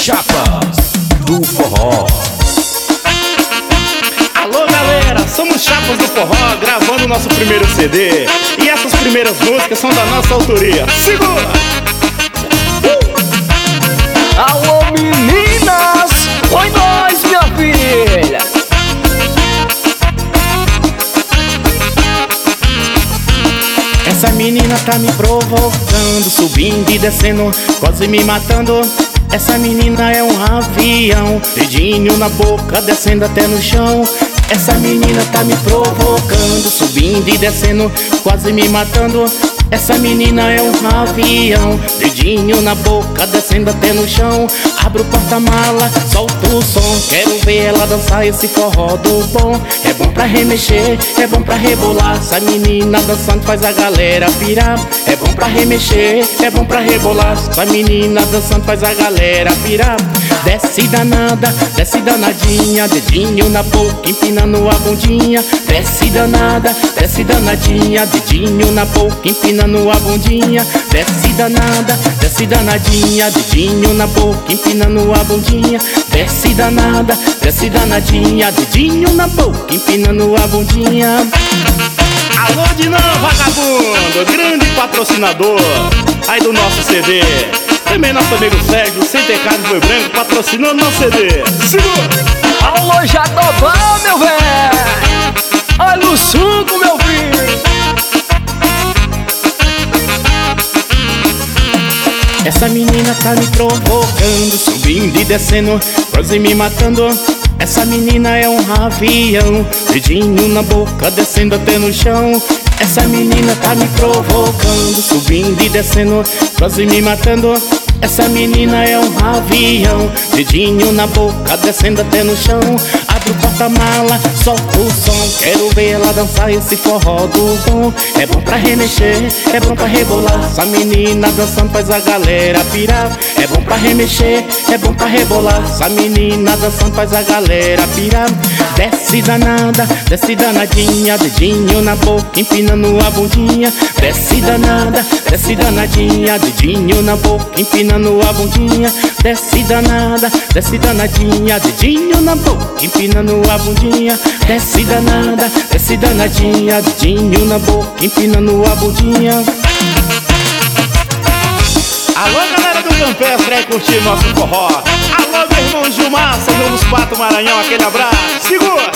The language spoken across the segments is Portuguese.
Chapas do Forró. Alô galera, somos Chapas do Forró, gravando nosso primeiro CD. E essas primeiras músicas são da nossa autoria. Segura! Alô meninas, oi nós minha filha. Essa menina tá me provocando, subindo e descendo, quase me matando. Essa menina é um avião, dedinho na boca, descendo até no chão. Essa menina tá me provocando, subindo e descendo, quase me matando. Essa menina é um avião, dedinho na boca, descendo até no chão. Abre o porta-mala, solta o som, quero ver ela dançar esse forró do bom. É bom pra remexer, é bom pra rebolar. Essa menina dançando faz a galera pirar. É bom pra remexer, é bom pra rebolar. Essa menina dançando faz a galera pirar. Desce danada, desce danadinha, dedinho na boca, empinando a bundinha. Desce danada, desce danadinha, dedinho na boca, empinando a bundinha. Desce danada, desce danadinha, dedinho na boca, empinando a bundinha. Desce danada, desce danadinha, dedinho na boca, empinando a bundinha. Alô Dinão Vagabundo, grande patrocinador aí do nosso CD. Também nosso amigo Sérgio, sem ter carne foi branco, patrocinou nosso CD. Segura! Alô Jatobá, meu velho. Olha o suco, meu filho. Essa menina tá me provocando, subindo e descendo, quase me matando. Essa menina é um avião, dedinho na boca, descendo até no chão. Essa menina tá me provocando, subindo e descendo, quase me matando. Essa menina é um avião, dedinho na boca, descendo até no chão. Abre o porta-mala, solta o som, quero ver ela dançar esse forró do bom. É bom pra remexer, é bom pra rebolar. Essa menina dançando faz a galera pirar. É bom pra remexer, é bom pra rebolar. Essa menina dançando faz a galera pirar. Desce danada, desce danadinha, dedinho na boca, empinando a bundinha. Desce danada, desce danadinha, dedinho na boca, empinando a bundinha. Desce danada, desce danadinha, dedinho na boca, empinando a bundinha. Desce danada, desce danadinha, dedinho na boca, empinando a bundinha. Alô galera do Campestre, aí curtir nosso forró. Alô meu irmão Gilmar, São João dos Patos, Maranhão, aquele abraço. Segura!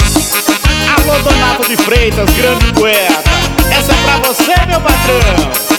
Alô Donato de Freitas, grande poeta. Essa é pra você, meu patrão.